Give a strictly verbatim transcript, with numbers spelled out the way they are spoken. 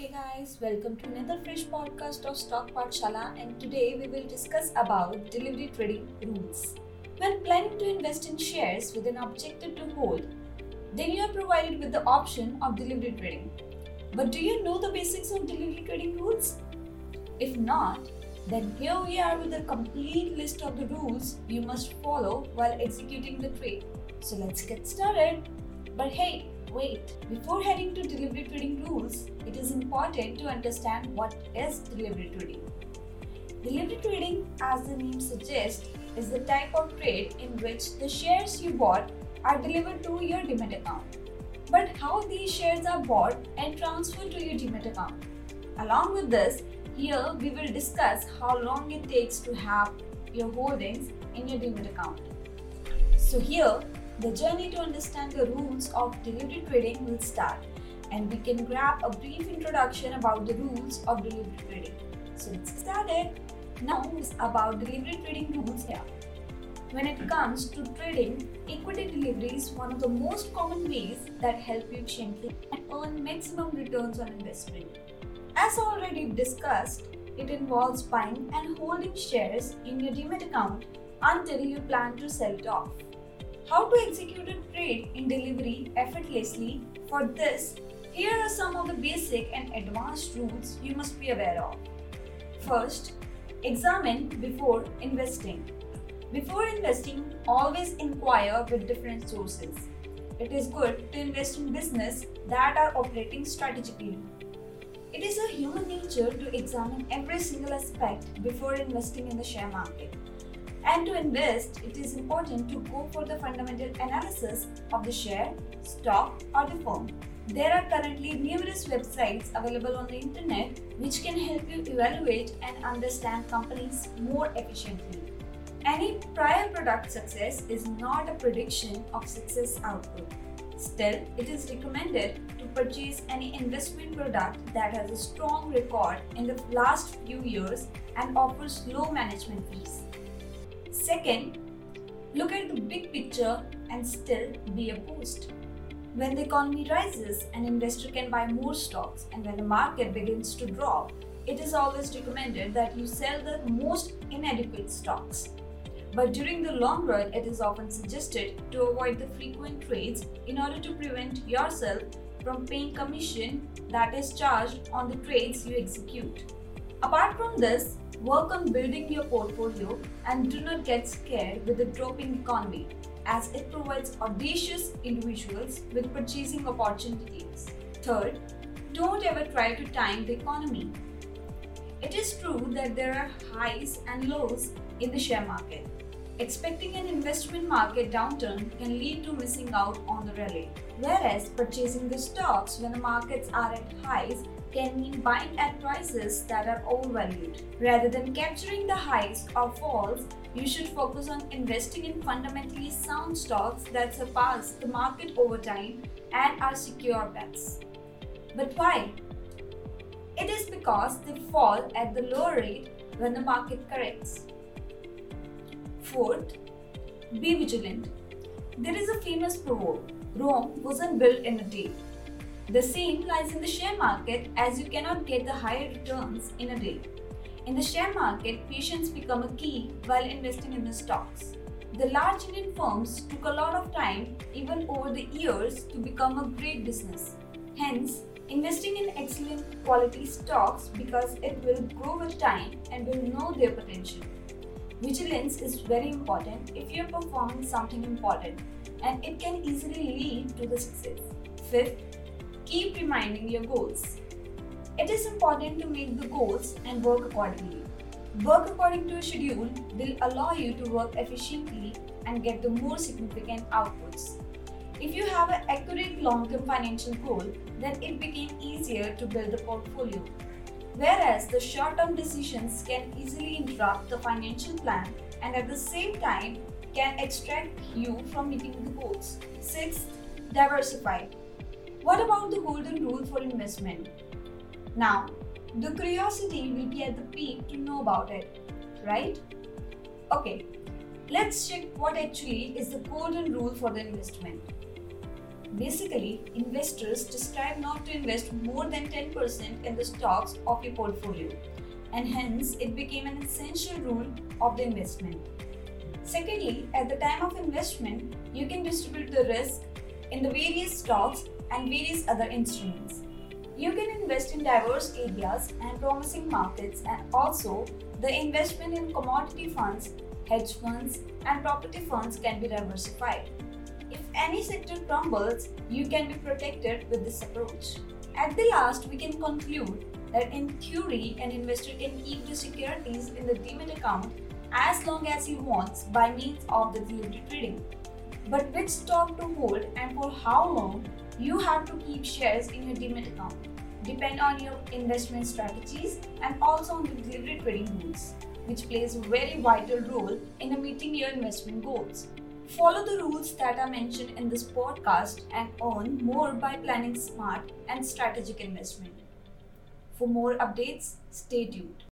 Hey guys, welcome to another fresh podcast of Stock Pathshala, and today we will discuss about delivery trading rules. When planning to invest in shares with an objective to hold, then you are provided with the option of delivery trading. But do you know the basics of delivery trading rules? If not, then here we are with a complete list of the rules you must follow while executing the trade. So let's get started. But hey, wait, before heading to delivery trading rules, it is important to understand what is delivery trading. Delivery trading, as the name suggests, is the type of trade in which the shares you bought are delivered to your Demat account. But how these shares are bought and transferred to your Demat account? Along with this, here we will discuss how long it takes to have your holdings in your Demat account. So here, the journey to understand the rules of delivery trading will start, and we can grab a brief introduction about the rules of delivery trading. So let's get started. Now is about delivery trading rules here. When it comes to trading, equity delivery is one of the most common ways that help you gently and earn maximum returns on investment. As already discussed, it involves buying and holding shares in your Demat account until you plan to sell it off. How to execute a trade in delivery effortlessly? For this, here are some of the basic and advanced rules you must be aware of. First, examine before investing. Before investing, always inquire with different sources. It is good to invest in business that are operating strategically. It is a human nature to examine every single aspect before investing in the share market. And to invest, it is important to go for the fundamental analysis of the share, stock, or the firm. There are currently numerous websites available on the internet which can help you evaluate and understand companies more efficiently. Any prior product success is not a prediction of success output. Still, it is recommended to purchase any investment product that has a strong record in the last few years and offers low management fees. Second, look at the big picture and still be a post. When the economy rises, an investor can buy more stocks, and when the market begins to drop, it is always recommended that you sell the most inadequate stocks. But during the long run, it is often suggested to avoid the frequent trades in order to prevent yourself from paying commission that is charged on the trades you execute. Apart from this, work on building your portfolio and do not get scared with the dropping economy, as it provides audacious individuals with purchasing opportunities. Third, don't ever try to time the economy. It is true that there are highs and lows in the share market. Expecting an investment market downturn can lead to missing out on the rally, whereas purchasing the stocks when the markets are at highs can mean buying at prices that are overvalued. Rather than capturing the highs or falls, you should focus on investing in fundamentally sound stocks that surpass the market over time and are secure bets. But why? It is because they fall at the lower rate when the market corrects. Fourth, be vigilant. There is a famous proverb, Rome wasn't built in a day. The same lies in the share market, as you cannot get the higher returns in a day. In the share market, patience becomes a key while investing in the stocks. The large Indian firms took a lot of time, even over the years, to become a great business. Hence, investing in excellent quality stocks because it will grow with time and will know their potential. Vigilance is very important if you are performing something important, and it can easily lead to the success. Fifth, keep reminding your goals. It is important to make the goals and work accordingly. Work according to a schedule will allow you to work efficiently and get the more significant outputs. If you have an accurate long-term financial goal, then it becomes easier to build a portfolio. Whereas the short-term decisions can easily interrupt the financial plan and at the same time can extract you from meeting the goals. Sixth, diversify. What about the golden rule for investment? Now, the curiosity will be at the peak to know about it, right? Okay, let's check what actually is the golden rule for the investment. Basically, investors describe not to invest more than ten percent in the stocks of your portfolio, and hence it became an essential rule of the investment. Secondly, at the time of investment, you can distribute the risk in the various stocks and various other instruments. You can invest in diverse areas and promising markets, and also the investment in commodity funds, hedge funds, and property funds can be diversified. If any sector crumbles, you can be protected with this approach. At the last, we can conclude that in theory, an investor can keep the securities in the Demat account as long as he wants by means of the delivery trading. But which stock to hold and for how long, you have to keep shares in your Demat account. Depend on your investment strategies and also on the delivery trading rules, which plays a very vital role in meeting your investment goals. Follow the rules that are mentioned in this podcast and earn more by planning smart and strategic investment. For more updates, stay tuned.